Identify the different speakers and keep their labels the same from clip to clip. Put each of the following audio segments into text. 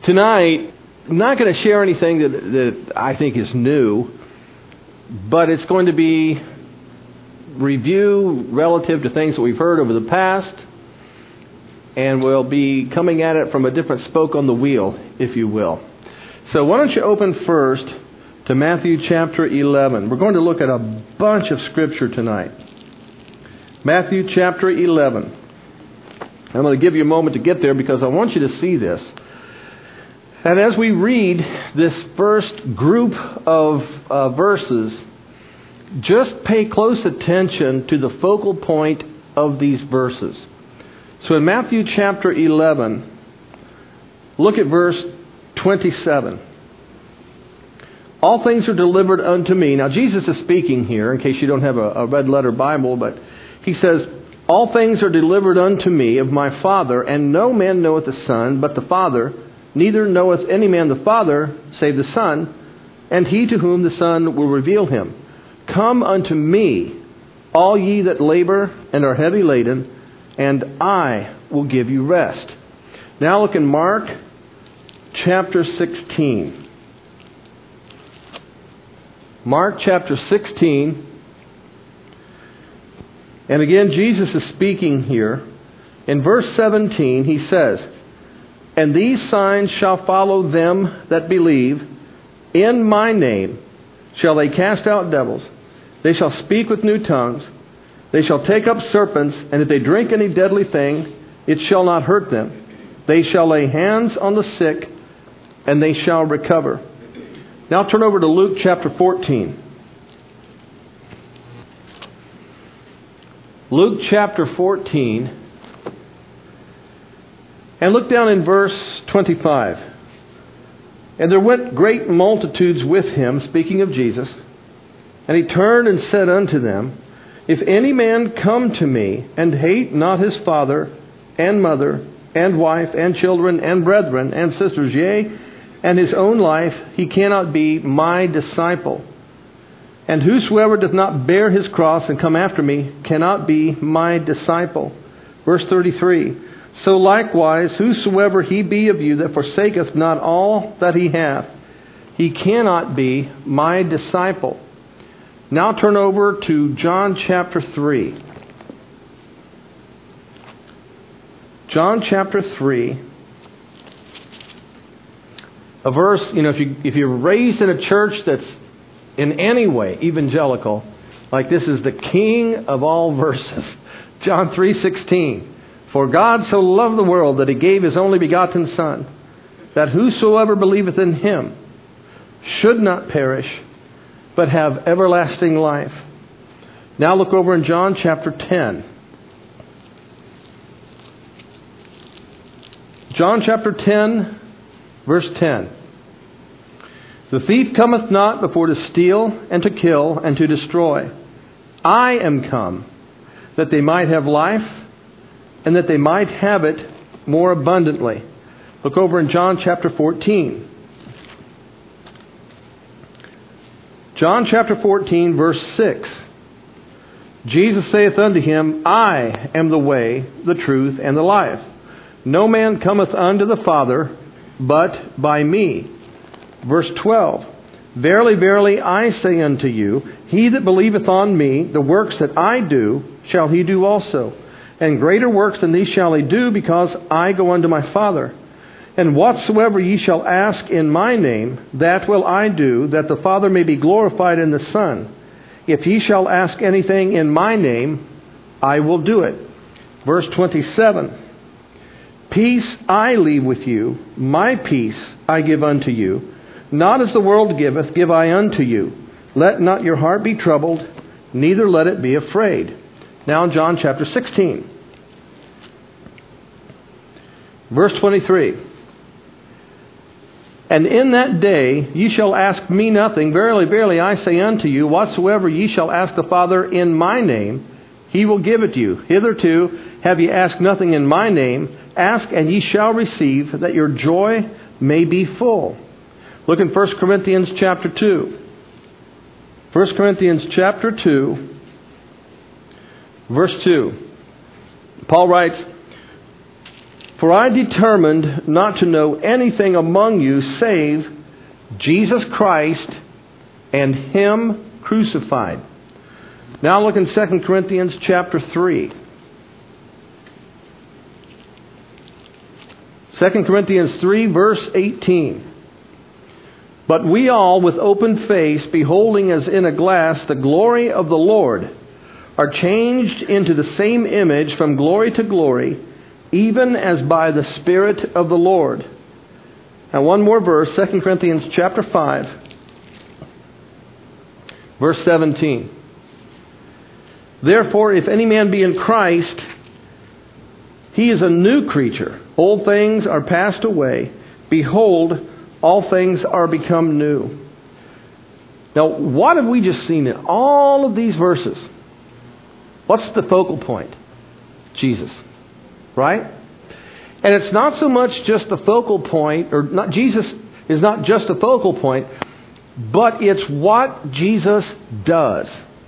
Speaker 1: Tonight, I'm not going to share anything that I think is new, but it's going to be review relative to things that we've heard over the past, and we'll be coming at it from a different spoke on the wheel, if you will. So why don't you open first to Matthew chapter 11. We're going to look at a bunch of Scripture tonight. Matthew chapter 11. I'm going to give you a moment to get there because I want you to see this. And as we read this first group of verses, just pay close attention to the focal point of these verses. So in Matthew chapter 11, look at verse 27. All things are delivered unto me. Now Jesus is speaking here, in case you don't have a red letter Bible, but he says, all things are delivered unto me of my Father, and no man knoweth the Son but the Father, neither knoweth any man the Father save the Son, and he to whom the Son will reveal him. Come unto me, all ye that labor and are heavy laden, and I will give you rest. Now look in Mark chapter 16. Mark chapter 16. And again, Jesus is speaking here. In verse 17, he says, and these signs shall follow them that believe. In my name shall they cast out devils. They shall speak with new tongues. They shall take up serpents, and if they drink any deadly thing, it shall not hurt them. They shall lay hands on the sick, and they shall recover. Now turn over to Luke chapter 14. Luke chapter 14. And look down in verse 25. And there went great multitudes with him, speaking of Jesus. And he turned and said unto them, if any man come to me, and hate not his father, and mother, and wife, and children, and brethren, and sisters, yea, and his own life, he cannot be my disciple. And whosoever doth not bear his cross and come after me cannot be my disciple. Verse 33. So likewise, whosoever he be of you that forsaketh not all that he hath, he cannot be my disciple. Now turn over to John chapter 3. John chapter 3. A verse, if you're raised in a church that's in any way evangelical, like this is the king of all verses. John 3:16. For God so loved the world that he gave his only begotten Son, that whosoever believeth in him should not perish, but have everlasting life. Now look over in John chapter 10. John chapter 10, verse 10. The thief cometh not before to steal and to kill and to destroy. I am come that they might have life, and that they might have it more abundantly. Look over in John chapter 14. John chapter 14, verse 6. Jesus saith unto him, I am the way, the truth, and the life. No man cometh unto the Father but by me. Verse 12. Verily, verily, I say unto you, he that believeth on me, the works that I do, shall he do also. And greater works than these shall he do, because I go unto my Father. And whatsoever ye shall ask in my name, that will I do, that the Father may be glorified in the Son. If ye shall ask anything in my name, I will do it. Verse 27. Peace I leave with you, my peace I give unto you. Not as the world giveth, give I unto you. Let not your heart be troubled, neither let it be afraid. Now in John chapter 16. Verse 23. And in that day ye shall ask me nothing. Verily, verily, I say unto you, whatsoever ye shall ask the Father in my name, he will give it you. Hitherto have ye asked nothing in my name. Ask, and ye shall receive, that your joy may be full. Look in 1 Corinthians chapter 2. 1 Corinthians chapter 2, verse 2. Paul writes, For I determined not to know anything among you save Jesus Christ and Him crucified. Now look in 2 Corinthians chapter 3. 2 Corinthians 3, verse 18. But we all, with open face, beholding as in a glass the glory of the Lord, are changed into the same image from glory to glory, even as by the Spirit of the Lord. Now one more verse, 2 Corinthians chapter 5, verse 17. Therefore, if any man be in Christ, he is a new creature. Old things are passed away. Behold, all things are become new. Now, what have we just seen in all of these verses? What's the focal point? Jesus. Right? And it's not so much just the focal point, or not, Jesus is not just a focal point, but it's what Jesus does,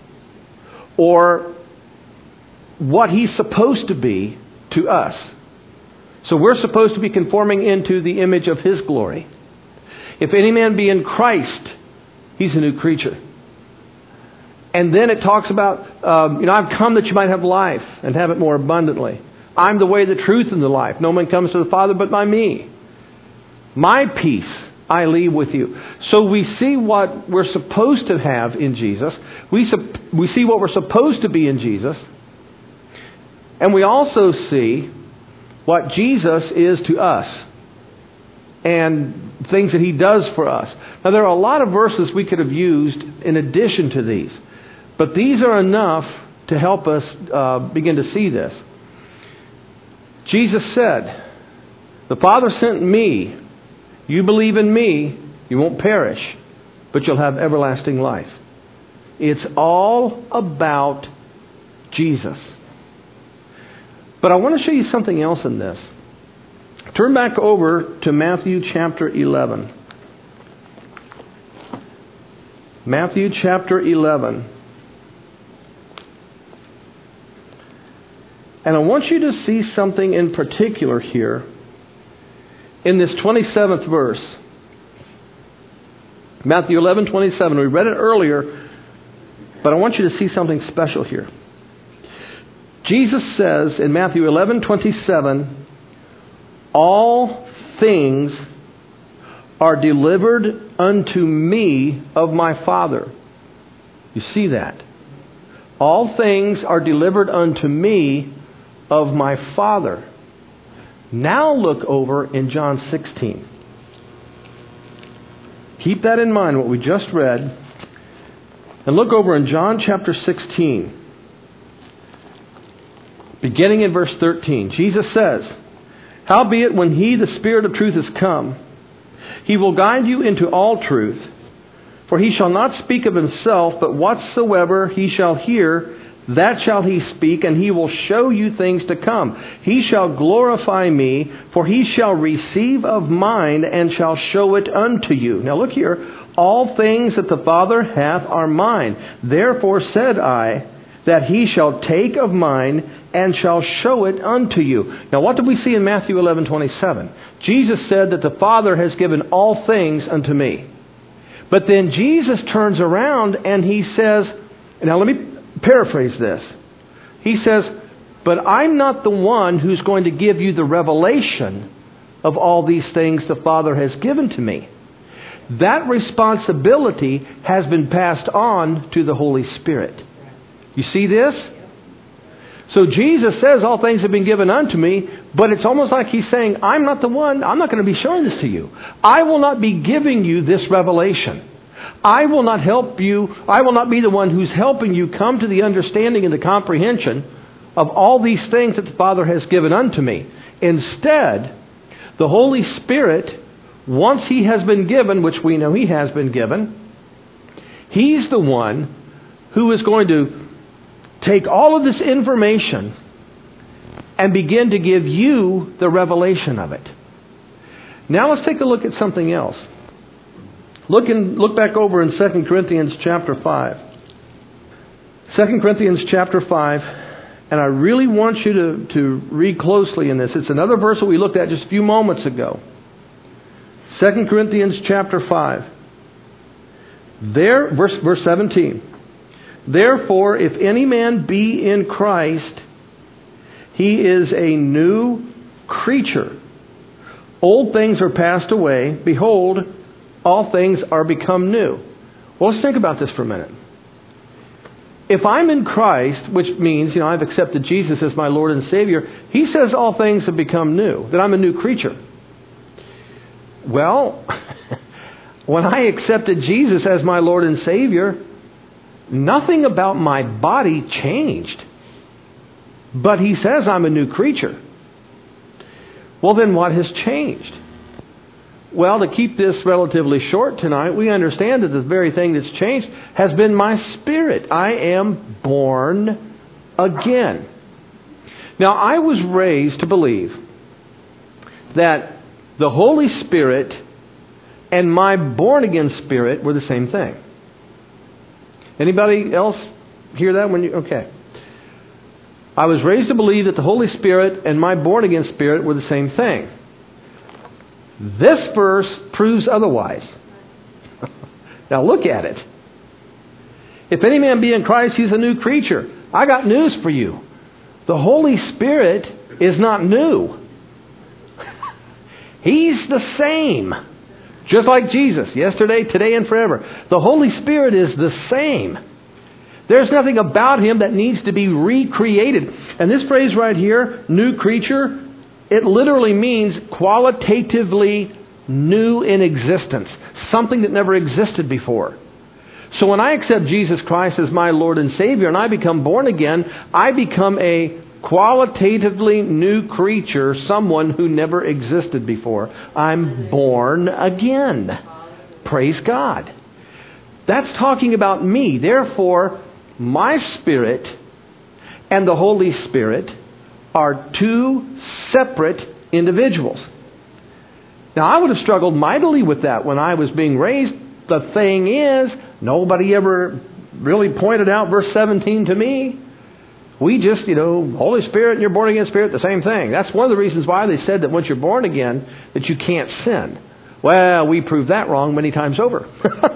Speaker 1: or what He's supposed to be to us. So we're supposed to be conforming into the image of His glory. If any man be in Christ, he's a new creature. And then it talks about, I've come that you might have life and have it more abundantly. I'm the way, the truth, and the life. No man comes to the Father but by me. My peace I leave with you. So we see what we're supposed to have in Jesus. We see what we're supposed to be in Jesus. And we also see what Jesus is to us and things that He does for us. Now, there are a lot of verses we could have used in addition to these, but these are enough to help us begin to see this. Jesus said, the Father sent me. You believe in me, you won't perish, but you'll have everlasting life. It's all about Jesus. But I want to show you something else in this. Turn back over to Matthew chapter 11. Matthew chapter 11. And I want you to see something in particular here in this 27th verse. Matthew 11:27. We read it earlier, but I want you to see something special here. Jesus says in Matthew 11:27, all things are delivered unto me of my Father. You see that? All things are delivered unto me of my Father. Now look over in John 16. Keep that in mind, what we just read. And look over in John chapter 16. Beginning in verse 13. Jesus says, howbeit when He, the Spirit of truth, is come, He will guide you into all truth. For He shall not speak of Himself, but whatsoever He shall hear, that shall He speak, and He will show you things to come. He shall glorify me, for He shall receive of mine, and shall show it unto you. Now look here. All things that the Father hath are mine. Therefore said I, that He shall take of mine, and shall show it unto you. Now what did we see in Matthew 11:27? Jesus said that the Father has given all things unto me. But then Jesus turns around and He says, now let me paraphrase this. He says, but I'm not the one who's going to give you the revelation of all these things the Father has given to me. That responsibility has been passed on to the Holy Spirit. You see this? So Jesus says all things have been given unto me, but it's almost like He's saying, I'm not the one, I'm not going to be showing this to you. I will not be giving you this revelation. I will not help you. I will not be the one who's helping you come to the understanding and the comprehension of all these things that the Father has given unto me. Instead, the Holy Spirit, once He has been given, which we know He has been given, He's the one who is going to take all of this information and begin to give you the revelation of it. Now let's take a look at something else. Look back over in 2 Corinthians chapter 5. 2 Corinthians chapter 5 And I really want you to read closely in this. It's another verse that we looked at just a few moments ago. 2 Corinthians chapter 5. Verse 17. Therefore, if any man be in Christ, he is a new creature. Old things are passed away. Behold, all things are become new. Well, let's think about this for a minute. If I'm in Christ, which means, I've accepted Jesus as my Lord and Savior, He says all things have become new, that I'm a new creature. Well, when I accepted Jesus as my Lord and Savior, nothing about my body changed. But He says I'm a new creature. Well, then what has changed? Well, to keep this relatively short tonight, we understand that the very thing that's changed has been my spirit. I am born again. Now, I was raised to believe that the Holy Spirit and my born-again spirit were the same thing. Anybody else hear that? Okay. I was raised to believe that the Holy Spirit and my born-again spirit were the same thing. This verse proves otherwise. Now look at it. If any man be in Christ, he's a new creature. I got news for you. The Holy Spirit is not new. He's the same. Just like Jesus, yesterday, today, and forever. The Holy Spirit is the same. There's nothing about Him that needs to be recreated. And this phrase right here, new creature, it literally means qualitatively new in existence. Something that never existed before. So when I accept Jesus Christ as my Lord and Savior and I become born again, I become a qualitatively new creature, someone who never existed before. I'm born again. Praise God. That's talking about me. Therefore, my spirit and the Holy Spirit are two separate individuals. Now, I would have struggled mightily with that when I was being raised. The thing is, nobody ever really pointed out verse 17 to me. We just, Holy Spirit and your born again spirit, the same thing. That's one of the reasons why they said that once you're born again, that you can't sin. Well, we proved that wrong many times over.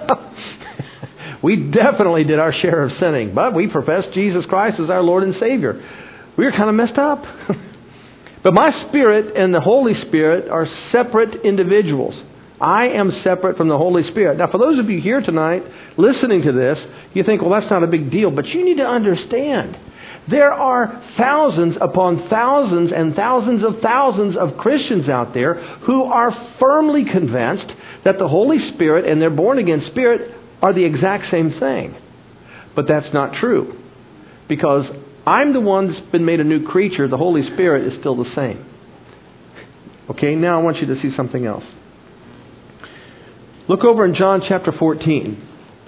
Speaker 1: We definitely did our share of sinning, but we professed Jesus Christ as our Lord and Savior. We were kind of messed up. But my spirit and the Holy Spirit are separate individuals. I am separate from the Holy Spirit. Now, for those of you here tonight listening to this, you think, well, that's not a big deal. But you need to understand, there are thousands upon thousands and thousands of Christians out there who are firmly convinced that the Holy Spirit and their born-again spirit are the exact same thing. But that's not true. Because I'm the one that's been made a new creature. The Holy Spirit is still the same. Okay, now I want you to see something else. Look over in John chapter 14.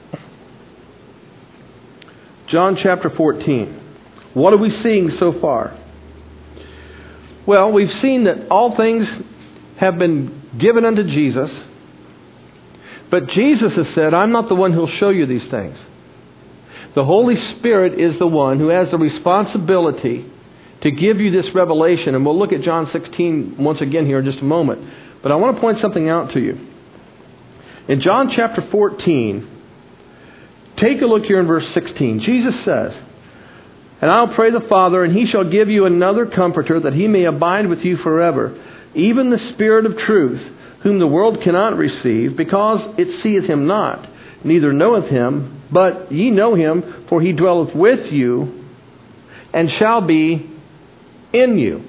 Speaker 1: John chapter 14. What are we seeing so far? Well, we've seen that all things have been given unto Jesus. But Jesus has said, I'm not the one who'll show you these things. The Holy Spirit is the one who has the responsibility to give you this revelation. And we'll look at John 16 once again here in just a moment. But I want to point something out to you. In John chapter 14, take a look here in verse 16. Jesus says, and I'll pray the Father, and He shall give you another Comforter, that He may abide with you forever, even the Spirit of truth, whom the world cannot receive, because it seeth Him not, neither knoweth Him, but ye know Him, for He dwelleth with you, and shall be in you.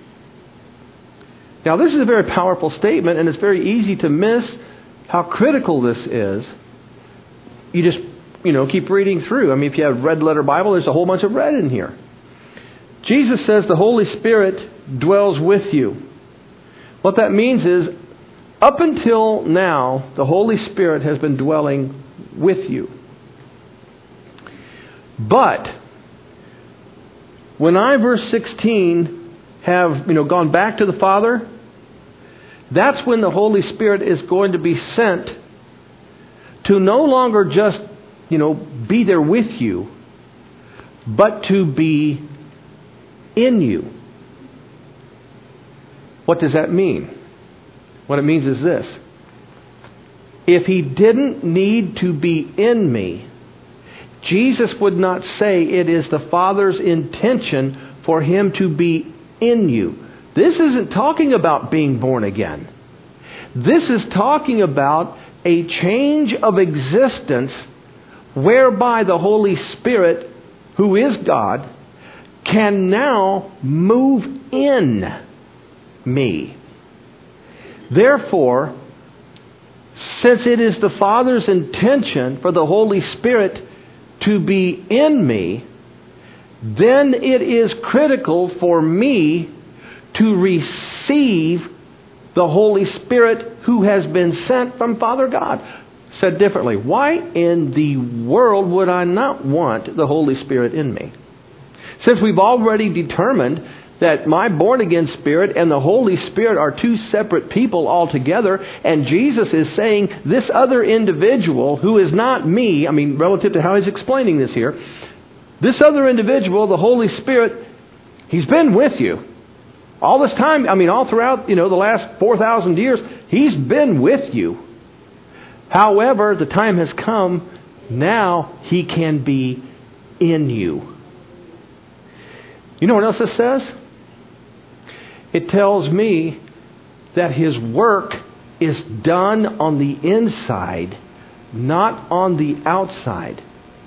Speaker 1: Now, this is a very powerful statement, and it's very easy to miss how critical this is. You just, keep reading through. I mean, if you have red letter Bible, there's a whole bunch of red in here. Jesus says the Holy Spirit dwells with you. What that means is, up until now, the Holy Spirit has been dwelling with you. But when I, verse 16, have gone back to the Father, that's when the Holy Spirit is going to be sent to no longer just, be there with you, but to be in you. What does that mean? What it means is this. If He didn't need to be in me, Jesus would not say it is the Father's intention for Him to be in you. This isn't talking about being born again. This is talking about a change of existence whereby the Holy Spirit, who is God, can now move in me. Therefore, since it is the Father's intention for the Holy Spirit to be in me, then it is critical for me to receive the Holy Spirit who has been sent from Father God. Said differently, why in the world would I not want the Holy Spirit in me? Since we've already determined that my born-again spirit and the Holy Spirit are two separate people altogether, and Jesus is saying this other individual who is not me, relative to how He's explaining this here, this other individual, the Holy Spirit, He's been with you. All this time, all throughout, the last 4,000 years, He's been with you. However, the time has come, now He can be in you. You know what else it says? It tells me that His work is done on the inside, not on the outside.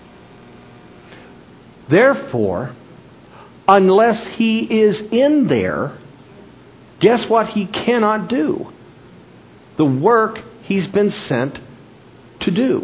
Speaker 1: Therefore, unless He is in there, guess what He cannot do? The work He's been sent to do.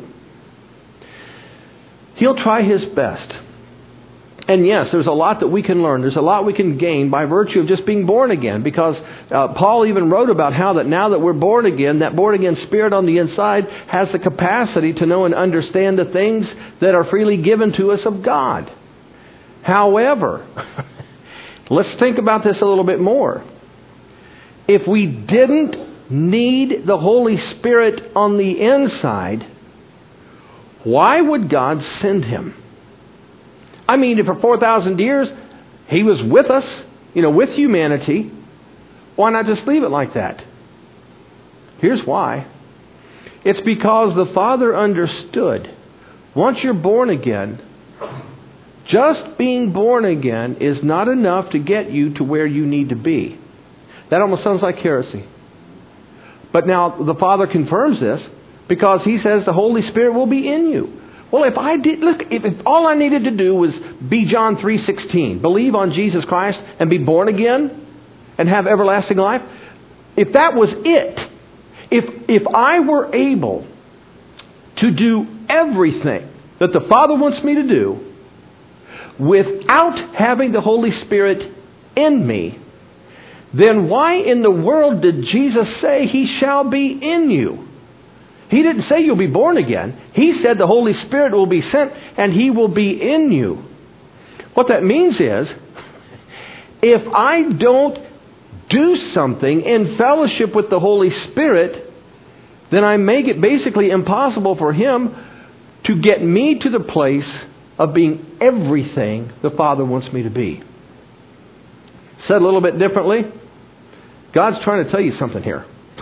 Speaker 1: He'll try His best. And yes, there's a lot that we can learn. There's a lot we can gain by virtue of just being born again. Because Paul even wrote about how that now that we're born again, that born again spirit on the inside has the capacity to know and understand the things that are freely given to us of God. However, let's think about this a little bit more. If we didn't need the Holy Spirit on the inside, why would God send Him? If for 4,000 years He was with us, with humanity, why not just leave it like that? Here's why. It's because the Father understood, once you're born again, just being born again is not enough to get you to where you need to be. That almost sounds like heresy. But now the Father confirms this because He says the Holy Spirit will be in you. Well, if all I needed to do was be John 3:16, believe on Jesus Christ and be born again and have everlasting life, if that was it, if I were able to do everything that the Father wants me to do without having the Holy Spirit in me, then why in the world did Jesus say He shall be in you? He didn't say you'll be born again. He said the Holy Spirit will be sent and He will be in you. What that means is, if I don't do something in fellowship with the Holy Spirit, then I make it basically impossible for Him to get me to the place of being everything the Father wants me to be. Said a little bit differently, God's trying to tell you something here.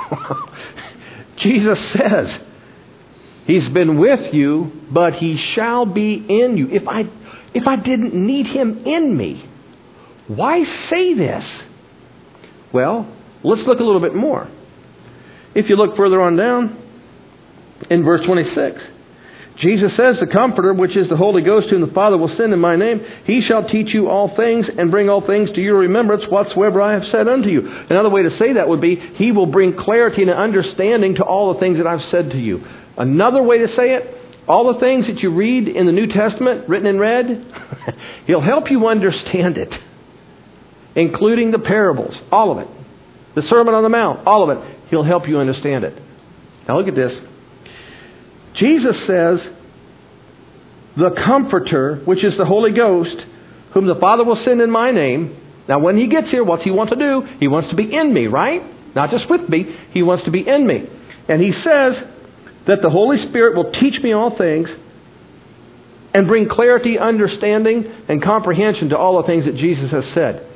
Speaker 1: Jesus says, He's been with you, but He shall be in you. If I didn't need Him in me, why say this? Well, let's look a little bit more. If you look further on down, in verse 26, Jesus says, the Comforter, which is the Holy Ghost, whom the Father will send in my name, He shall teach you all things and bring all things to your remembrance whatsoever I have said unto you. Another way to say that would be, He will bring clarity and understanding to all the things that I've said to you. Another way to say it, all the things that you read in the New Testament, written in red, He'll help you understand it, including the parables, all of it. The Sermon on the Mount, all of it. He'll help you understand it. Now look at this. Jesus says, the Comforter, which is the Holy Ghost, whom the Father will send in my name. Now when He gets here, what's He want to do? He wants to be in me, right? Not just with me. He wants to be in me. And He says that the Holy Spirit will teach me all things and bring clarity, understanding, and comprehension to all the things that Jesus has said.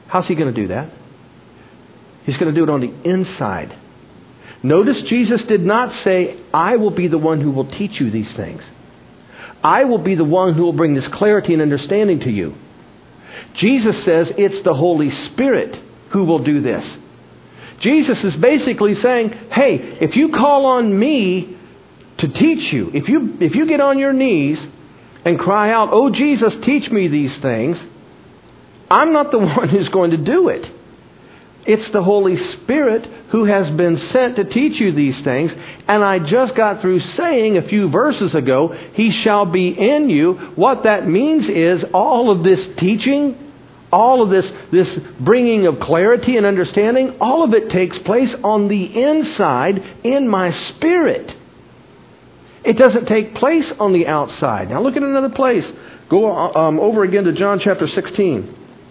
Speaker 1: How's He going to do that? He's going to do it on the inside. Notice Jesus did not say, I will be the one who will teach you these things. I will be the one who will bring this clarity and understanding to you. Jesus says it's the Holy Spirit who will do this. Jesus is basically saying, hey, if you call on me to teach you, if you get on your knees and cry out, oh Jesus, teach me these things, I'm not the one who's going to do it. It's the Holy Spirit who has been sent to teach you these things. And I just got through saying a few verses ago, He shall be in you. What that means is all of this teaching, all of this bringing of clarity and understanding, all of it takes place on the inside in my spirit. It doesn't take place on the outside. Now look at another place. Go over again to John chapter 16.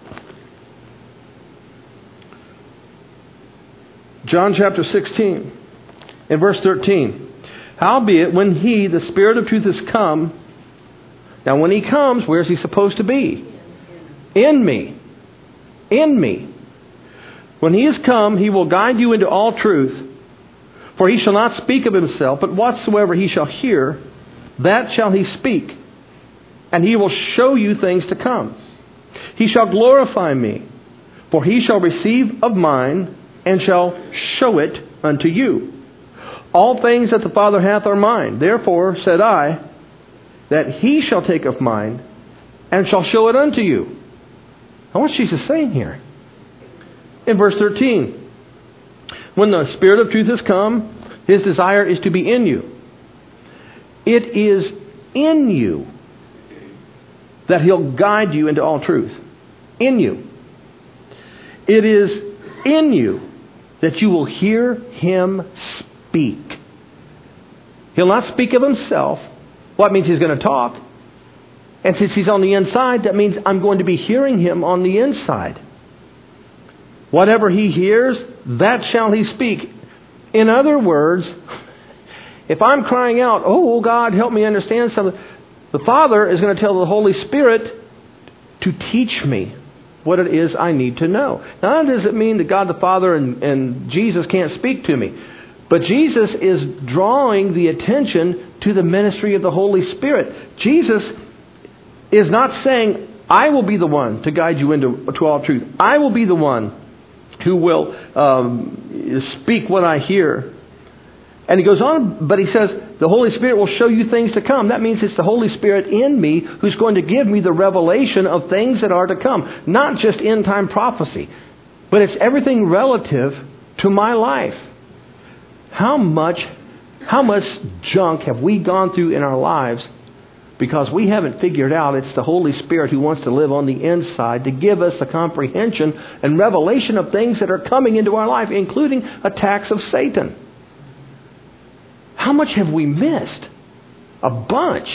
Speaker 1: John chapter 16, in verse 13. Howbeit, when He, the Spirit of truth, is come. Now when He comes, where's He supposed to be? In me. In me. When He is come, He will guide you into all truth. For He shall not speak of Himself, but whatsoever He shall hear, that shall He speak. And He will show you things to come. He shall glorify me, for He shall receive of mine, and shall show it unto you. All things that the Father hath are mine. Therefore said I, that He shall take of mine, and shall show it unto you. Now what's Jesus saying here? In verse 13, when the Spirit of truth has come, His desire is to be in you. It is in you that He'll guide you into all truth. In you. It is in you that you will hear Him speak. He'll not speak of Himself. Well, that means He's going to talk. And since He's on the inside, that means I'm going to be hearing Him on the inside. Whatever He hears, that shall He speak. In other words, if I'm crying out, oh God, help me understand something, the Father is going to tell the Holy Spirit to teach me what it is I need to know. Now that doesn't mean that God the Father and Jesus can't speak to me. But Jesus is drawing the attention to the ministry of the Holy Spirit. Jesus is not saying, I will be the one to guide you into all truth. I will be the one who will speak what I hear. And He goes on, but He says, the Holy Spirit will show you things to come. That means it's the Holy Spirit in me who's going to give me the revelation of things that are to come. Not just end-time prophecy, but it's everything relative to my life. How much junk have we gone through in our lives because we haven't figured out it's the Holy Spirit who wants to live on the inside to give us the comprehension and revelation of things that are coming into our life, including attacks of Satan. How much have we missed? A bunch.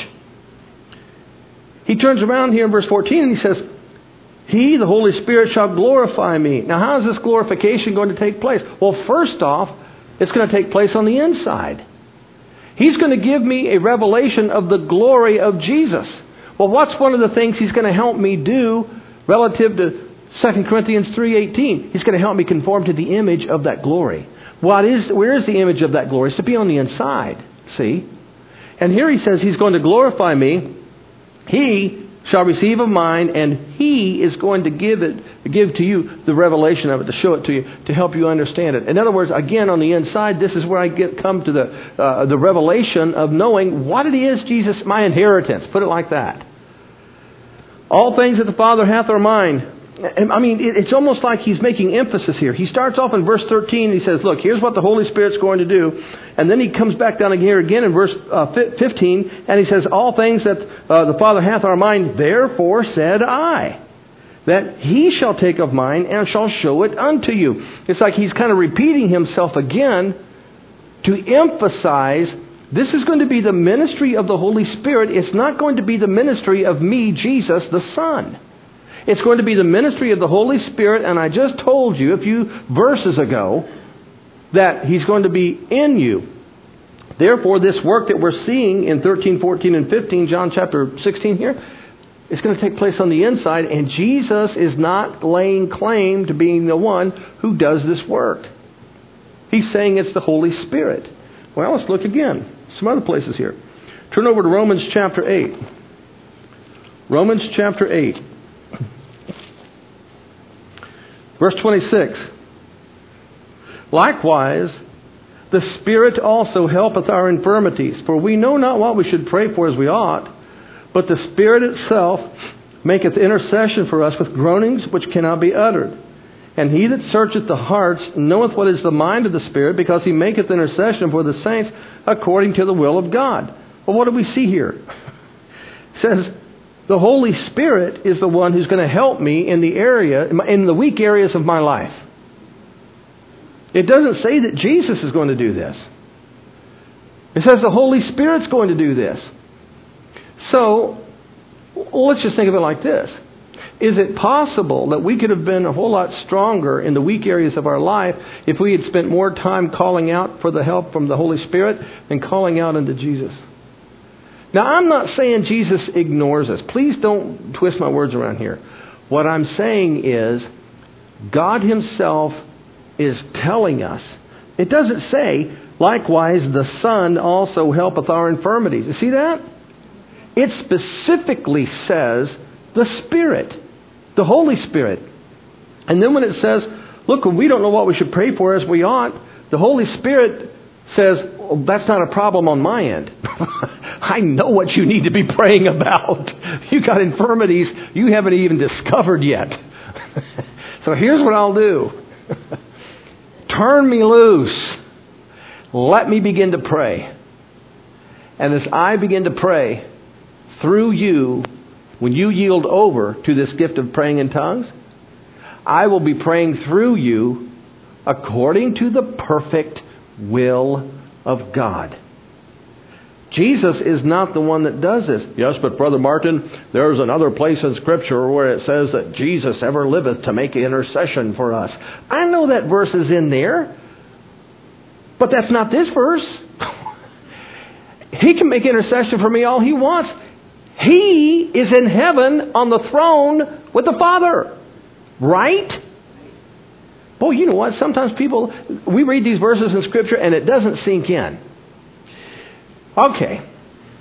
Speaker 1: He turns around here in verse 14 and He says, He, the Holy Spirit, shall glorify me. Now how is this glorification going to take place? Well, first off, it's going to take place on the inside. He's going to give me a revelation of the glory of Jesus. Well, what's one of the things He's going to help me do relative to 2 Corinthians 3:18? He's going to help me conform to the image of that glory. Where is the image of that glory? It's to be on the inside. See? And here He says He's going to glorify me. He shall receive of mine, and He is going to give to you the revelation of it, to show it to you, to help you understand it. In other words, again, on the inside, this is where I come to the revelation of knowing what it is, Jesus, my inheritance. Put it like that. All things that the Father hath are mine. I mean, it's almost like He's making emphasis here. He starts off in verse 13. He says, look, here's what the Holy Spirit's going to do. And then He comes back down here again in verse 15. And He says, all things that the Father hath are mine. Therefore said I, that He shall take of mine and shall show it unto you. It's like He's kind of repeating Himself again to emphasize this is going to be the ministry of the Holy Spirit. It's not going to be the ministry of me, Jesus, the Son. It's going to be the ministry of the Holy Spirit, and I just told you a few verses ago that He's going to be in you. Therefore, this work that we're seeing in 13, 14, and 15, John chapter 16 here, It's going to take place on the inside, and Jesus is not laying claim to being the one who does this work. He's saying it's the Holy Spirit. Well, let's look again. Some other places here. Turn over to Romans chapter 8. Romans chapter 8. Verse 26. Likewise, the Spirit also helpeth our infirmities, for we know not what we should pray for as we ought, but the Spirit itself maketh intercession for us with groanings which cannot be uttered. And He that searcheth the hearts knoweth what is the mind of the Spirit, because He maketh intercession for the saints according to the will of God. Well, what do we see here? It says, the Holy Spirit is the one who's going to help me in the weak areas of my life. It doesn't say that Jesus is going to do this. It says the Holy Spirit's going to do this. So, let's just think of it like this. Is it possible that we could have been a whole lot stronger in the weak areas of our life if we had spent more time calling out for the help from the Holy Spirit than calling out unto Jesus? Now, I'm not saying Jesus ignores us. Please don't twist my words around here. What I'm saying is God Himself is telling us. It doesn't say, likewise the Son also helpeth our infirmities. You see that? It specifically says the Spirit, the Holy Spirit. And then when it says, look, we don't know what we should pray for as we ought, the Holy Spirit says, well, that's not a problem on my end. I know what you need to be praying about. You got infirmities you haven't even discovered yet. So here's what I'll do. Turn me loose. Let me begin to pray. And as I begin to pray, through you, when you yield over to this gift of praying in tongues, I will be praying through you according to the perfect will of God. Jesus is not the one that does this. Yes, but Brother Martin, there's another place in Scripture where it says that Jesus ever liveth to make intercession for us. I know that verse is in there, but that's not this verse. He can make intercession for me all He wants. He is in heaven on the throne with the Father. Right? Boy, you know what? Sometimes we read these verses in Scripture and it doesn't sink in. Okay.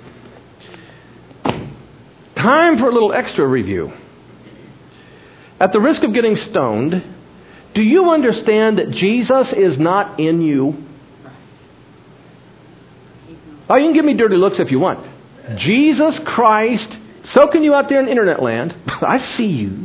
Speaker 1: Time for a little extra review. At the risk of getting stoned, do you understand that Jesus is not in you? Oh, you can give me dirty looks if you want. Jesus Christ, so can you out there in internet land. I see you.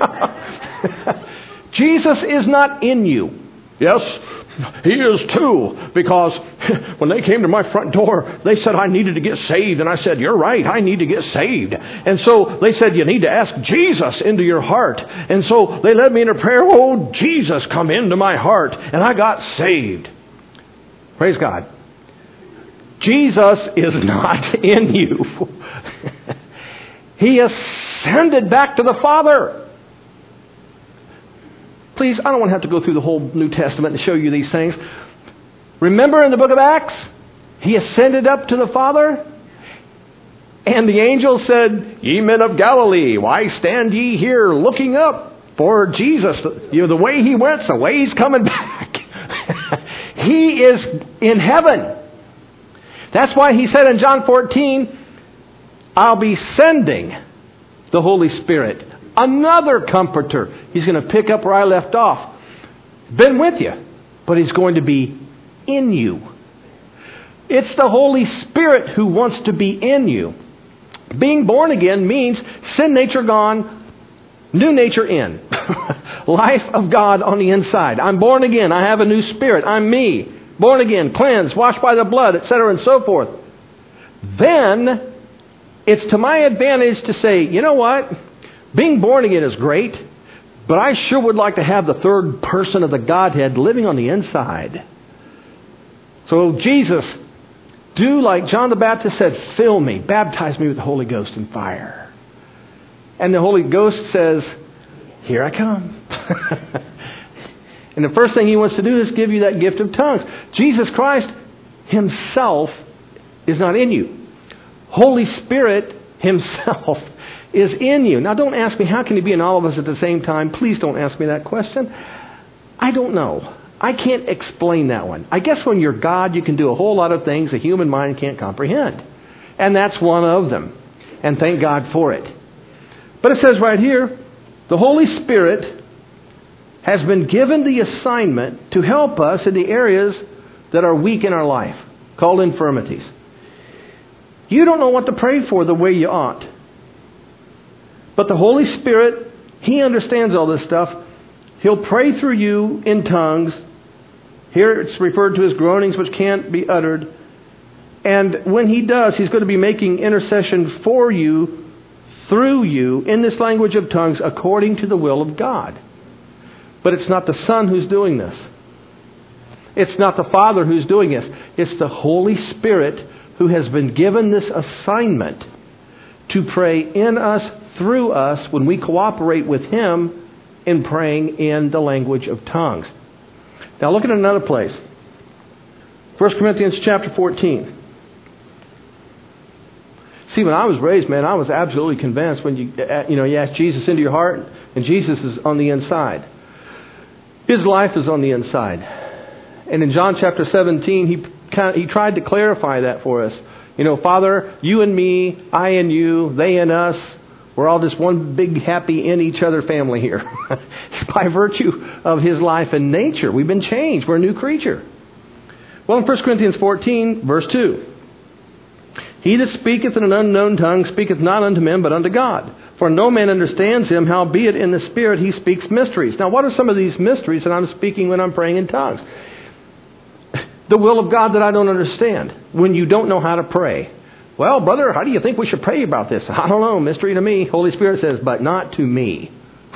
Speaker 1: Jesus is not in you. Yes, He is too. Because when they came to my front door, they said I needed to get saved. And I said, you're right, I need to get saved. And so they said, you need to ask Jesus into your heart. And so they led me in a prayer. Oh, Jesus, come into my heart. And I got saved. Praise God. Jesus is not in you. He ascended back to the Father. Please, I don't want to have to go through the whole New Testament and show you these things. Remember in the book of Acts, He ascended up to the Father, and the angel said, ye men of Galilee, why stand ye here looking up for Jesus? You know, the way He went, the way He's coming back. He is in heaven. That's why He said in John 14, I'll be sending the Holy Spirit, another comforter. He's going to pick up where I left off. Been with you, but He's going to be in you. It's the Holy Spirit who wants to be in you. Being born again means sin nature gone, new nature in. Life of God on the inside. I'm born again. I have a new spirit. I'm me. Born again, cleansed, washed by the blood, etc. and so forth. Then, it's to my advantage to say, you know what? Being born again is great, but I sure would like to have the third person of the Godhead living on the inside. So Jesus, do like John the Baptist said, fill me, baptize me with the Holy Ghost and fire. And the Holy Ghost says, here I come. And the first thing He wants to do is give you that gift of tongues. Jesus Christ Himself is not in you. Holy Spirit Himself is in you. Now don't ask me, how can He be in all of us at the same time? Please don't ask me that question. I don't know. I can't explain that one. I guess when you're God, you can do a whole lot of things a human mind can't comprehend. And that's one of them. And thank God for it. But it says right here, the Holy Spirit has been given the assignment to help us in the areas that are weak in our life, called infirmities. You don't know what to pray for the way you ought. But the Holy Spirit, He understands all this stuff. He'll pray through you in tongues. Here it's referred to as groanings which can't be uttered. And when He does, He's going to be making intercession for you, through you, in this language of tongues, according to the will of God. But it's not the Son who's doing this. It's not the Father who's doing this. It's the Holy Spirit who has been given this assignment to pray in us, through us, when we cooperate with Him in praying in the language of tongues. Now look at another place. 1 Corinthians chapter 14. See, when I was raised, man, I was absolutely convinced when you ask Jesus into your heart, and Jesus is on the inside. His life is on the inside. And in John chapter 17, he tried to clarify that for us. Father, you and me, I and you, they and us, we're all just one big happy in each other family here. By virtue of His life and nature. We've been changed. We're a new creature. Well, in 1 Corinthians 14, verse 2. He that speaketh in an unknown tongue speaketh not unto men, but unto God. For no man understands him, howbeit in the Spirit he speaks mysteries. Now, what are some of these mysteries that I'm speaking when I'm praying in tongues? The will of God that I don't understand. When you don't know how to pray. Well, brother, how do you think we should pray about this? I don't know. Mystery to me. Holy Spirit says, but not to me.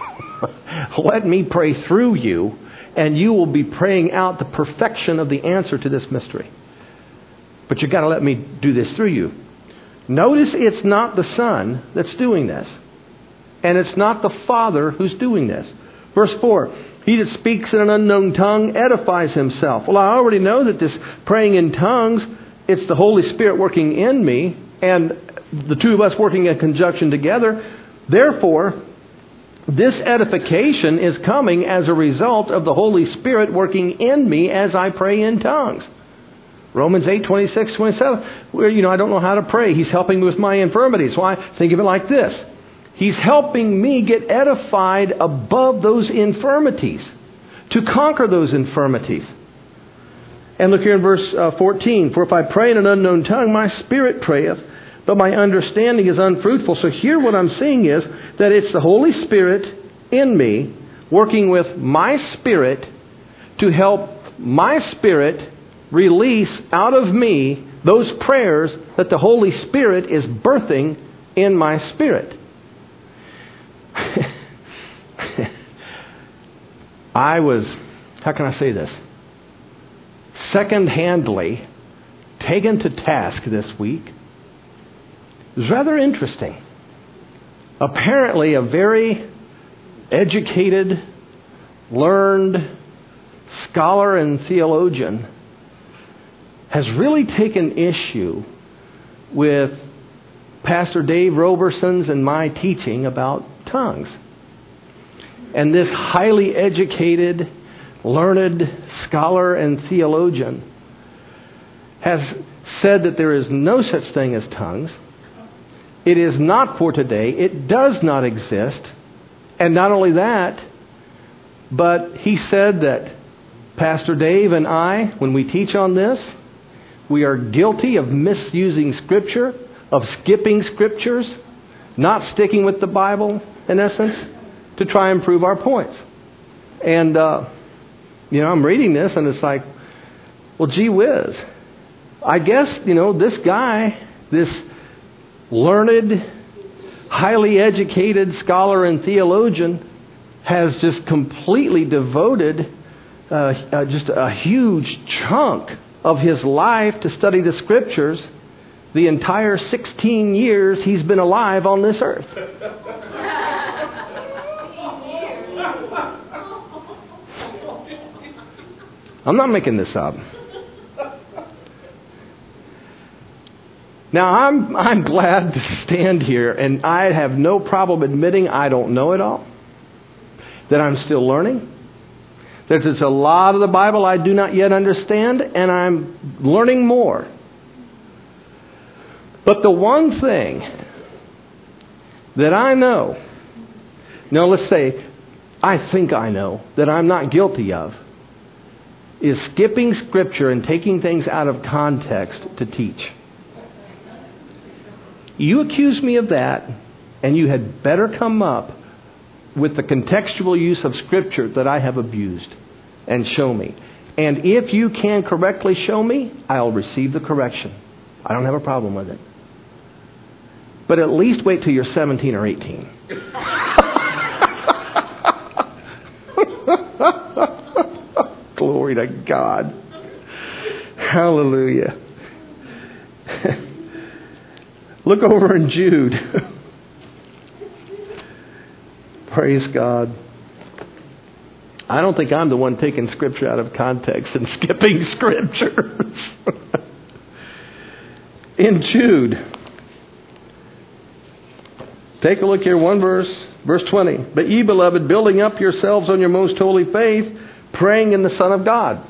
Speaker 1: Let me pray through you, and you will be praying out the perfection of the answer to this mystery. But you've got to let me do this through you. Notice it's not the Son that's doing this. And it's not the Father who's doing this. Verse 4, he that speaks in an unknown tongue edifies himself. Well, I already know that this praying in tongues, it's the Holy Spirit working in me, and the two of us working in conjunction together. Therefore, this edification is coming as a result of the Holy Spirit working in me as I pray in tongues. Romans 8, 26, 27, where, I don't know how to pray. He's helping me with my infirmities. Why? Think of it like this. He's helping me get edified above those infirmities, to conquer those infirmities. And look here in verse 14. For if I pray in an unknown tongue, my spirit prayeth, but my understanding is unfruitful. So here what I'm seeing is that it's the Holy Spirit in me working with my spirit to help my spirit release out of me those prayers that the Holy Spirit is birthing in my spirit. I was, how can I say this? Second-handedly taken to task this week. It was rather interesting. Apparently a very educated, learned scholar and theologian has really taken issue with Pastor Dave Roberson's and my teaching about tongues. And this highly educated, learned scholar and theologian has said that there is no such thing as tongues. It is not for today. It does not exist. And not only that, but he said that Pastor Dave and I, when we teach on this, we are guilty of misusing Scripture, of skipping Scriptures, not sticking with the Bible, in essence, to try and prove our points. And, I'm reading this and it's like, well, gee whiz. I guess, this guy, this learned, highly educated scholar and theologian has just completely devoted just a huge chunk of his life to study the Scriptures the entire 16 years he's been alive on this earth. I'm not making this up. Now, I'm glad to stand here, and I have no problem admitting I don't know it all, that I'm still learning, that there's a lot of the Bible I do not yet understand, and I'm learning more. But the one thing that I know, now let's say I think I know, that I'm not guilty of, is skipping Scripture and taking things out of context to teach. You accuse me of that, and you had better come up with the contextual use of Scripture that I have abused and show me. And if you can correctly show me, I'll receive the correction. I don't have a problem with it. But at least wait till you're 17 or 18. Glory to God. Hallelujah. Look over in Jude. Praise God. I don't think I'm the one taking Scripture out of context and skipping Scriptures. In Jude, take a look here, one verse, verse 20. But ye, beloved, building up yourselves on your most holy faith, praying in the Son of God.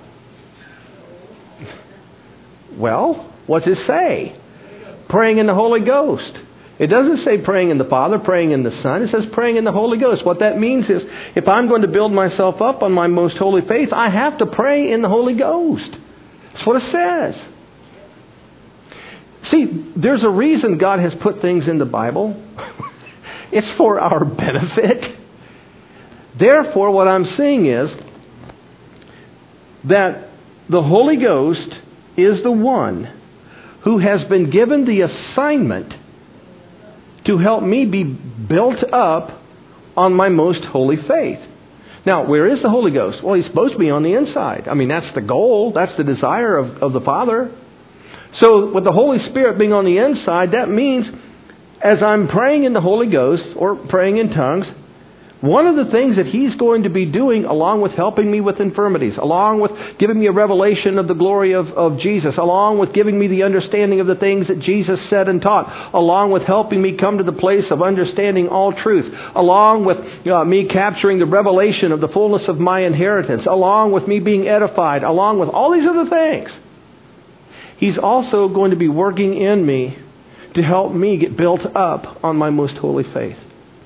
Speaker 1: Well, what's it say? Praying in the Holy Ghost. It doesn't say praying in the Father, praying in the Son. It says praying in the Holy Ghost. What that means is, if I'm going to build myself up on my most holy faith, I have to pray in the Holy Ghost. That's what it says. See, there's a reason God has put things in the Bible. It's for our benefit. Therefore, what I'm saying is that the Holy Ghost is the one who has been given the assignment to help me be built up on my most holy faith. Now, where is the Holy Ghost? Well, He's supposed to be on the inside. I mean, that's the goal. That's the desire of the Father. So, with the Holy Spirit being on the inside, that means as I'm praying in the Holy Ghost or praying in tongues, one of the things that He's going to be doing, along with helping me with infirmities, along with giving me a revelation of the glory of Jesus, along with giving me the understanding of the things that Jesus said and taught, along with helping me come to the place of understanding all truth, along with me capturing the revelation of the fullness of my inheritance, along with me being edified, along with all these other things, He's also going to be working in me to help me get built up on my most holy faith.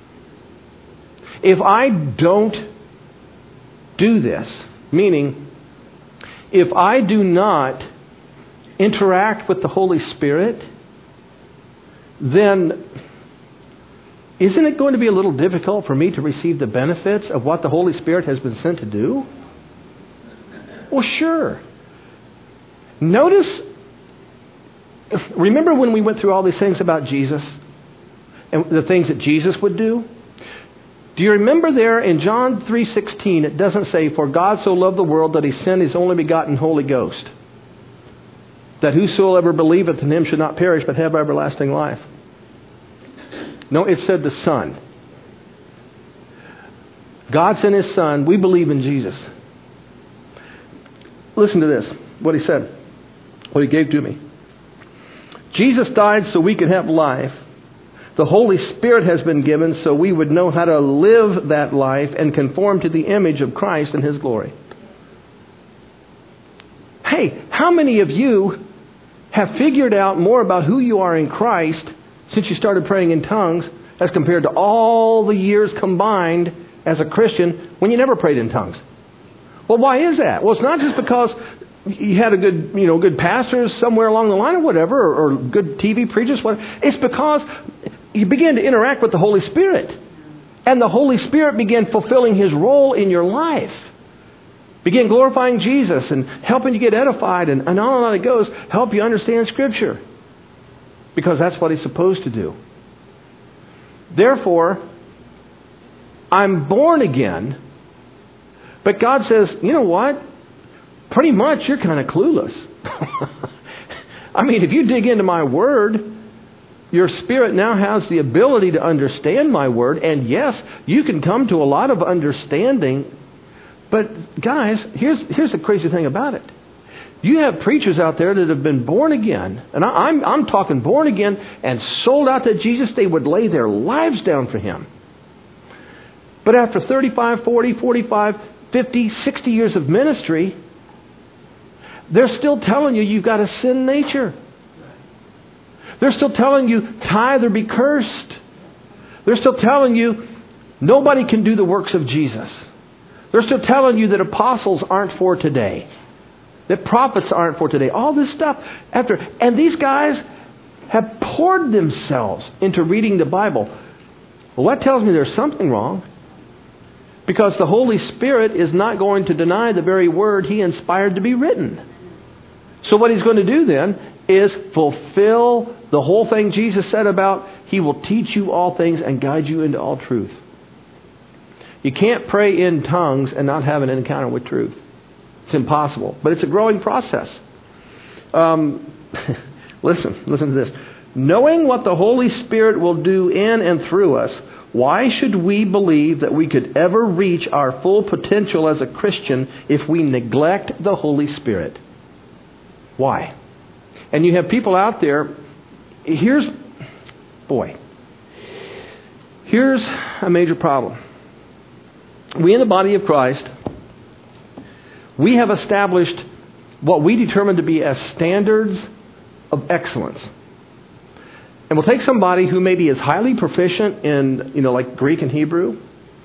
Speaker 1: If I don't do this, meaning if I do not interact with the Holy Spirit, then isn't it going to be a little difficult for me to receive the benefits of what the Holy Spirit has been sent to do? Well, sure. Remember when we went through all these things about Jesus and the things that Jesus would do? Do you remember there in John 3:16, it doesn't say, "For God so loved the world that He sent His only begotten Holy Ghost, that whosoever believeth in Him should not perish but have everlasting life." No, it said the Son. God sent His Son. We believe in Jesus. Listen to this, what He said, what He gave to me. Jesus died so we could have life. The Holy Spirit has been given so we would know how to live that life and conform to the image of Christ and His glory. Hey, how many of you have figured out more about who you are in Christ since you started praying in tongues as compared to all the years combined as a Christian when you never prayed in tongues? Well, why is that? Well, it's not just because you had a good pastors somewhere along the line or whatever, or good TV preachers, whatever. It's because you began to interact with the Holy Spirit. And the Holy Spirit began fulfilling His role in your life. Began glorifying Jesus and helping you get edified, and on it goes, help you understand Scripture. Because that's what He's supposed to do. Therefore, I'm born again, but God says, you know what? Pretty much you're kind of clueless. I mean, if you dig into my Word, your spirit now has the ability to understand my Word, and yes, you can come to a lot of understanding. But guys, here's the crazy thing about it. You have preachers out there that have been born again, and I'm talking born again and sold out to Jesus. They would lay their lives down for Him. But after 35, 40, 45, 50, 60 years of ministry, they're still telling you you've got a sin nature. They're still telling you tithe or be cursed. They're still telling you nobody can do the works of Jesus. They're still telling you that apostles aren't for today. That prophets aren't for today. All this stuff. And these guys have poured themselves into reading the Bible. Well, that tells me there's something wrong. Because the Holy Spirit is not going to deny the very word He inspired to be written. So what He's going to do then is fulfill the whole thing Jesus said about He will teach you all things and guide you into all truth. You can't pray in tongues and not have an encounter with truth. It's impossible. But it's a growing process. Listen to this. Knowing what the Holy Spirit will do in and through us, why should we believe that we could ever reach our full potential as a Christian if we neglect the Holy Spirit? Why? And you have people out there, here's a major problem. We in the body of Christ, we have established what we determine to be as standards of excellence. And we'll take somebody who maybe is highly proficient in, like Greek and Hebrew,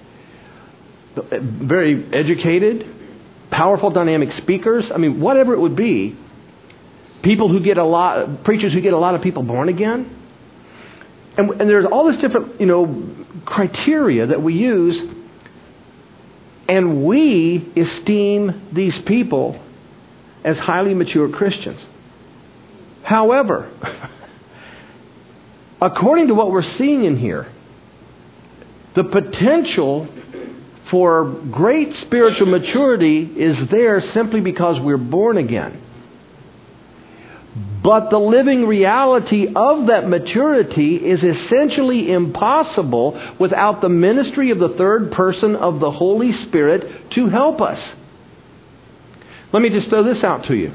Speaker 1: very educated, powerful, dynamic speakers. Whatever it would be. Preachers who get a lot of people born again. And there's all this different, criteria that we use. And we esteem these people as highly mature Christians. However, according to what we're seeing in here, the potential for great spiritual maturity is there simply because we're born again. But the living reality of that maturity is essentially impossible without the ministry of the third person of the Holy Spirit to help us. Let me just throw this out to you.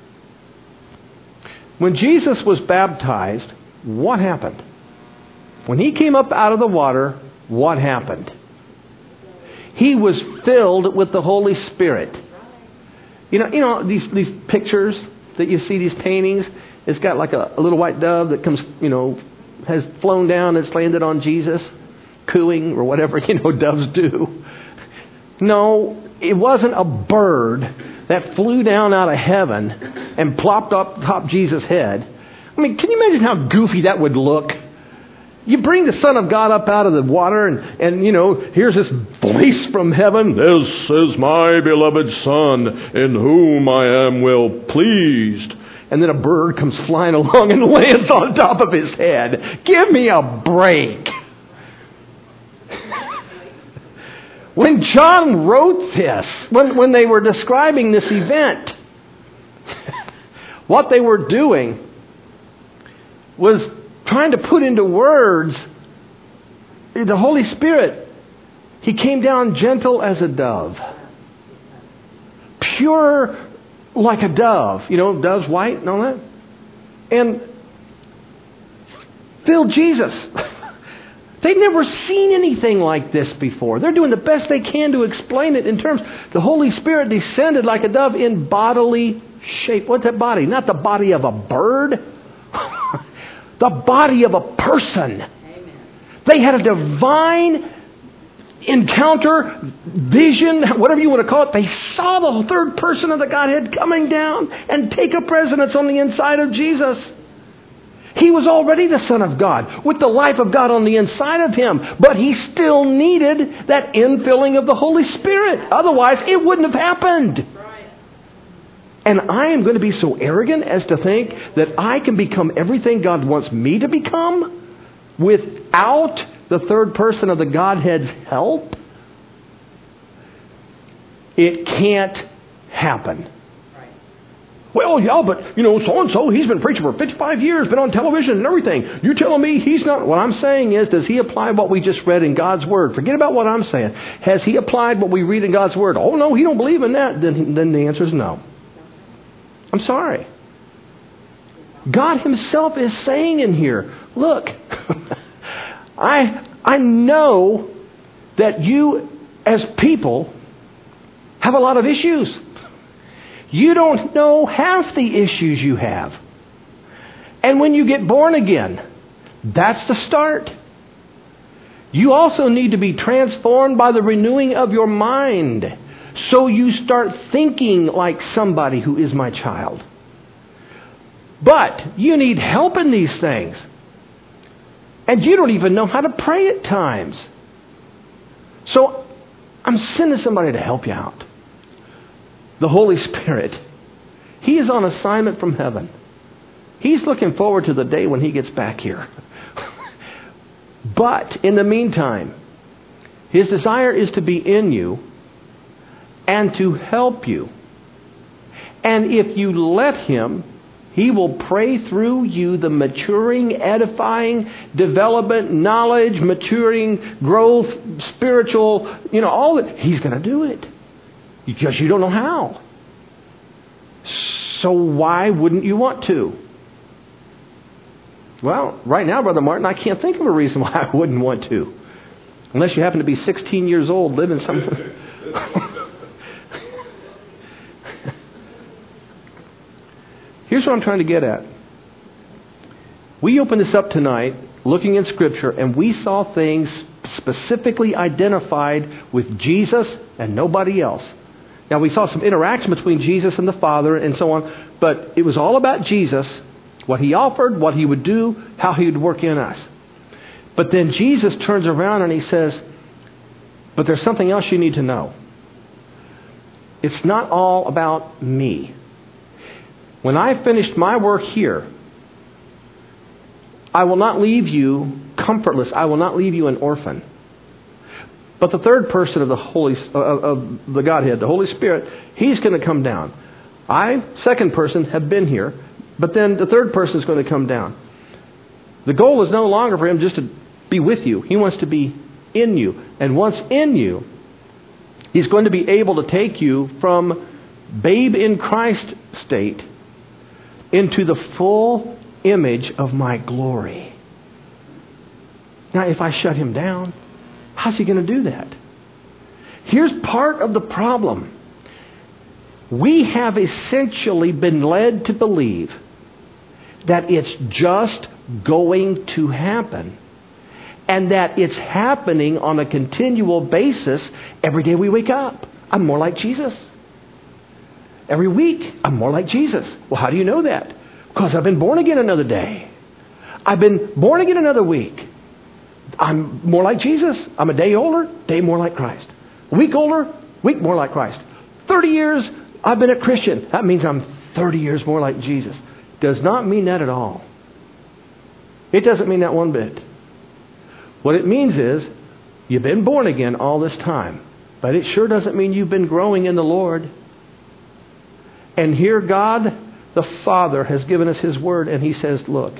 Speaker 1: When Jesus was baptized, what happened? When He came up out of the water, what happened? He was filled with the Holy Spirit. These pictures that you see, these paintings, it's got like a little white dove that comes, has flown down and it's landed on Jesus, cooing or whatever, doves do. No, it wasn't a bird that flew down out of heaven and plopped up top Jesus' head. Can you imagine how goofy that would look? You bring the Son of God up out of the water and here's this voice from heaven. This is my beloved Son in whom I am well pleased. And then a bird comes flying along and lands on top of his head. Give me a break. When John wrote this, when they were describing this event, what they were doing was trying to put into words the Holy Spirit. He came down gentle as a dove. Pure like a dove. Dove's white and all that. And filled Jesus. They'd never seen anything like this before. They're doing the best they can to explain it in terms. The Holy Spirit descended like a dove in bodily shape. What's that body? Not the body of a bird. The body of a person. Amen. They had a divine encounter, vision, whatever you want to call it. They saw the third person of the Godhead coming down and take up residence on the inside of Jesus. He was already the Son of God with the life of God on the inside of Him. But He still needed that infilling of the Holy Spirit. Otherwise, it wouldn't have happened. And I am going to be so arrogant as to think that I can become everything God wants me to become without the third person of the Godhead's help? It can't happen. Right. Well, yeah, but, so-and-so, he's been preaching for 55 years, been on television and everything. You telling me he's not... What I'm saying is, does he apply what we just read in God's Word? Forget about what I'm saying. Has he applied what we read in God's Word? Oh, no, he don't believe in that. Then the answer is no. I'm sorry. God Himself is saying in here, look, I know that you as people have a lot of issues. You don't know half the issues you have. And when you get born again, that's the start. You also need to be transformed by the renewing of your mind, so you start thinking like somebody who is my child. But you need help in these things. And you don't even know how to pray at times. So I'm sending somebody to help you out. The Holy Spirit. He is on assignment from heaven. He's looking forward to the day when He gets back here. But in the meantime, His desire is to be in you and to help you. And if you let Him, He will pray through you the maturing, edifying, development, knowledge, maturing, growth, spiritual, all that. He's going to do it. Because you don't know how. So why wouldn't you want to? Well, right now, Brother Martin, I can't think of a reason why I wouldn't want to. Unless you happen to be 16 years old living somewhere. Here's what I'm trying to get at. We opened this up tonight looking in Scripture, and we saw things specifically identified with Jesus and nobody else. Now, we saw some interaction between Jesus and the Father and so on, but it was all about Jesus, what He offered, what He would do, how He would work in us. But then Jesus turns around and He says, but there's something else you need to know. It's not all about me. When I finished my work here, I will not leave you comfortless. I will not leave you an orphan. But the third person of the Godhead, the Holy Spirit, He's going to come down. I, second person, have been here, but then the third person is going to come down. The goal is no longer for Him just to be with you. He wants to be in you. And once in you, He's going to be able to take you from babe in Christ state into the full image of my glory. Now, if I shut Him down, how's He going to do that? Here's part of the problem. We have essentially been led to believe that it's just going to happen, and that it's happening on a continual basis every day we wake up. I'm more like Jesus. Every week, I'm more like Jesus. Well, how do you know that? Because I've been born again another day. I've been born again another week. I'm more like Jesus. I'm a day older, day more like Christ. A week older, week more like Christ. 30 years, I've been a Christian. That means I'm 30 years more like Jesus. Does not mean that at all. It doesn't mean that one bit. What it means is, you've been born again all this time. But it sure doesn't mean you've been growing in the Lord. And here God, the Father, has given us His Word, and He says, look,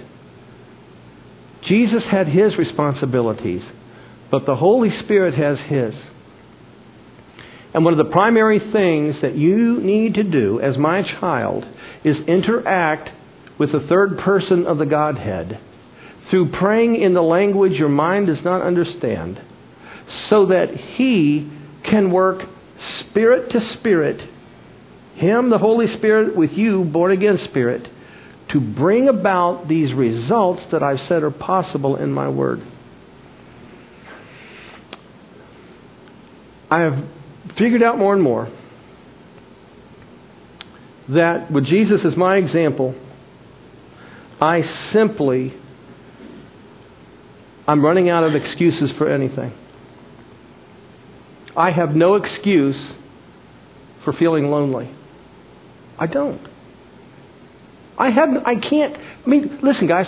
Speaker 1: Jesus had His responsibilities, but the Holy Spirit has His. And one of the primary things that you need to do as my child is interact with the third person of the Godhead through praying in the language your mind does not understand, so that He can work spirit to spirit, Him, the Holy Spirit, with you, born-again spirit, to bring about these results that I've said are possible in my Word. I have figured out more and more that with Jesus as my example, I'm running out of excuses for anything. I have no excuse for feeling lonely. I don't. Listen, guys.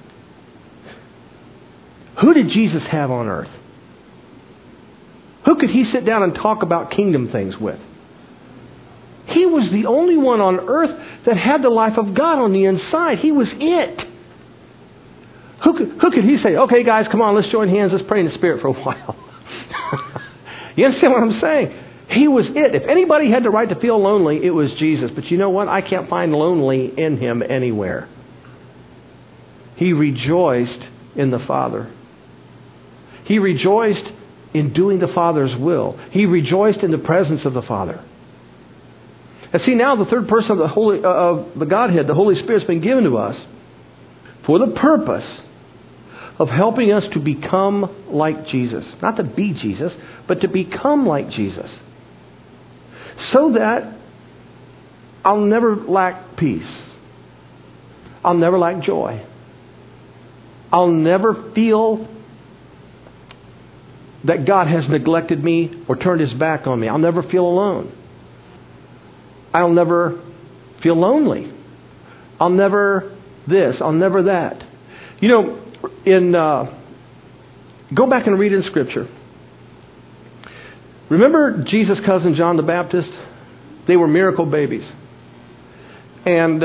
Speaker 1: Who did Jesus have on earth? Who could He sit down and talk about kingdom things with? He was the only one on earth that had the life of God on the inside. He was it. Who could He say, okay, guys, come on, let's join hands, let's pray in the Spirit for a while. You understand what I'm saying? He was it. If anybody had the right to feel lonely, it was Jesus. But you know what? I can't find lonely in Him anywhere. He rejoiced in the Father. He rejoiced in doing the Father's will. He rejoiced in the presence of the Father. And see, now the third person of the Godhead, the Holy Spirit, has been given to us for the purpose of helping us to become like Jesus. Not to be Jesus, but to become like Jesus. So that I'll never lack peace. I'll never lack joy. I'll never feel that God has neglected me or turned His back on me. I'll never feel alone. I'll never feel lonely. I'll never this. I'll never that. You know, go back and read in Scripture. Remember Jesus' cousin John the Baptist? They were miracle babies. And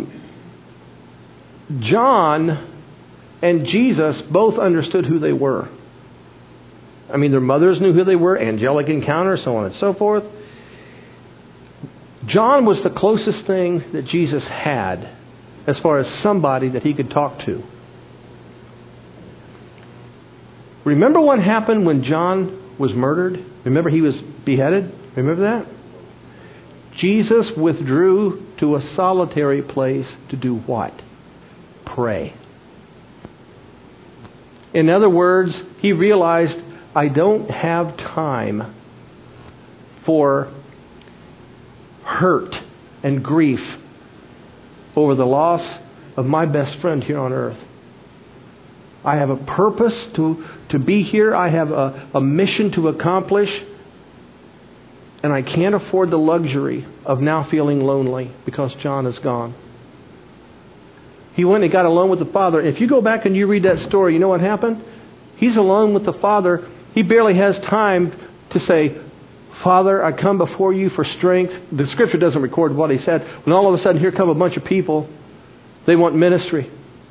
Speaker 1: John and Jesus both understood who they were. I mean, their mothers knew who they were, angelic encounters, so on and so forth. John was the closest thing that Jesus had as far as somebody that he could talk to. Remember what happened when John was murdered? Remember he was beheaded? Remember that? Jesus withdrew to a solitary place to do what? Pray. In other words, he realized, I don't have time for hurt and grief over the loss of my best friend here on earth. I have a purpose to be here. I have a mission to accomplish. And I can't afford the luxury of now feeling lonely because John is gone. He went and got alone with the Father. If you go back and you read that story, you know what happened? He's alone with the Father. He barely has time to say, Father, I come before you for strength. The Scripture doesn't record what he said. When all of a sudden here come a bunch of people, they want ministry.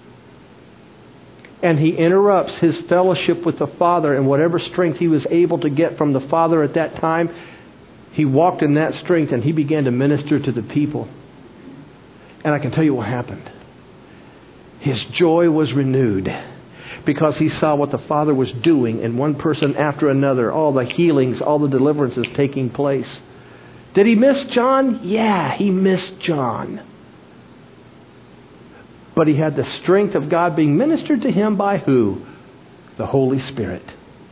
Speaker 1: And he interrupts his fellowship with the Father, and whatever strength he was able to get from the Father at that time, he walked in that strength and he began to minister to the people. And I can tell you what happened. His joy was renewed because he saw what the Father was doing in one person after another, all the healings, all the deliverances taking place. Did he miss John? Yeah, he missed John. But he had the strength of God being ministered to him by who? The Holy Spirit.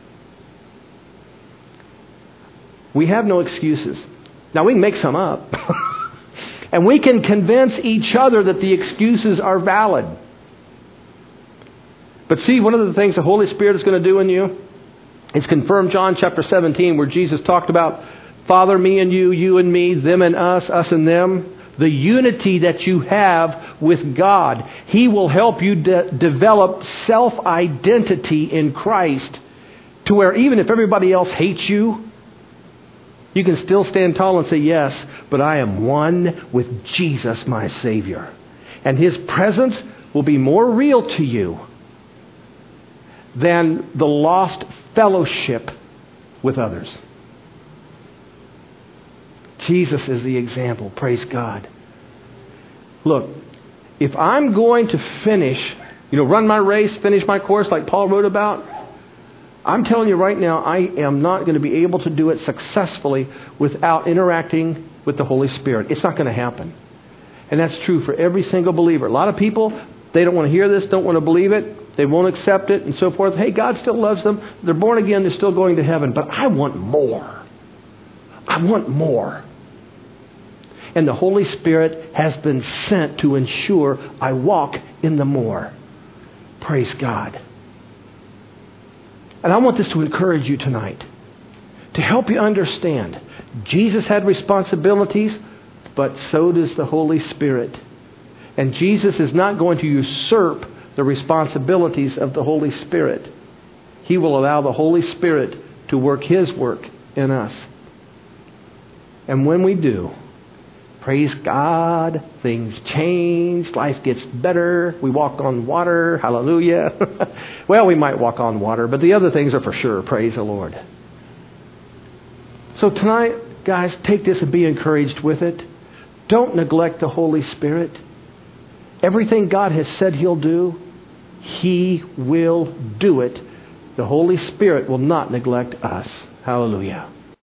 Speaker 1: We have no excuses. Now we can make some up. And we can convince each other that the excuses are valid. But see, one of the things the Holy Spirit is going to do in you is confirm John chapter 17, where Jesus talked about Father, me and you and me, them and us and them. The unity that you have with God. He will help you develop self-identity in Christ to where even if everybody else hates you, you can still stand tall and say, yes, but I am one with Jesus, my Savior. And His presence will be more real to you than the lost fellowship with others. Jesus is the example. Praise God. Look, if I'm going to finish, run my race, finish my course like Paul wrote about, I'm telling you right now, I am not going to be able to do it successfully without interacting with the Holy Spirit. It's not going to happen. And that's true for every single believer. A lot of people, they don't want to hear this, don't want to believe it. They won't accept it and so forth. Hey, God still loves them. They're born again. They're still going to heaven. But I want more. I want more. And the Holy Spirit has been sent to ensure I walk in the more. Praise God. And I want this to encourage you tonight. To help you understand. Jesus had responsibilities, but so does the Holy Spirit. And Jesus is not going to usurp the responsibilities of the Holy Spirit. He will allow the Holy Spirit to work His work in us. And when we do, praise God, things change, life gets better, we walk on water, hallelujah. Well, we might walk on water, but the other things are for sure, praise the Lord. So tonight, Guys, take this and be encouraged with it. Don't neglect the Holy Spirit. Everything God has said He'll do, He will do it. The Holy Spirit will not neglect us. Hallelujah.